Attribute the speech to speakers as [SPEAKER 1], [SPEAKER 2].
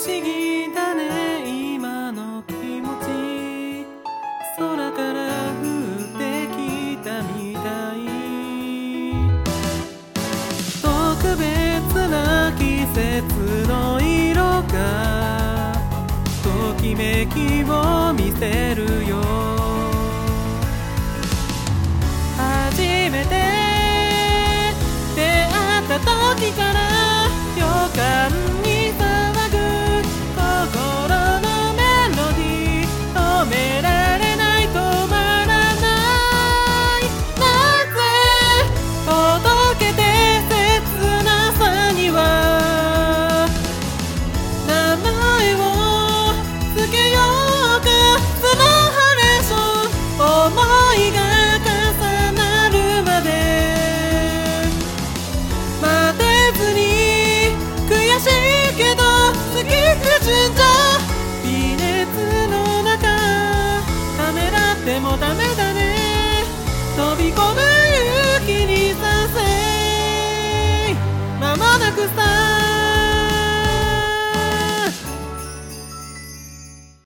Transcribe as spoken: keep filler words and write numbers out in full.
[SPEAKER 1] 思議だね今の気持ち、空から降ってきたみたい。特別な季節の色がときめきを見せるよ。初めて出会った時から予感に騒ぐ心のメロディー、止められない止まらない。なぜ届けて切なさには名前をつけようか。スローハレーション思いが重なるまで待てずに悔しいけど好き不純情、微熱の中ためらってもダメだね。飛び込む勇気にさせ間もなくさ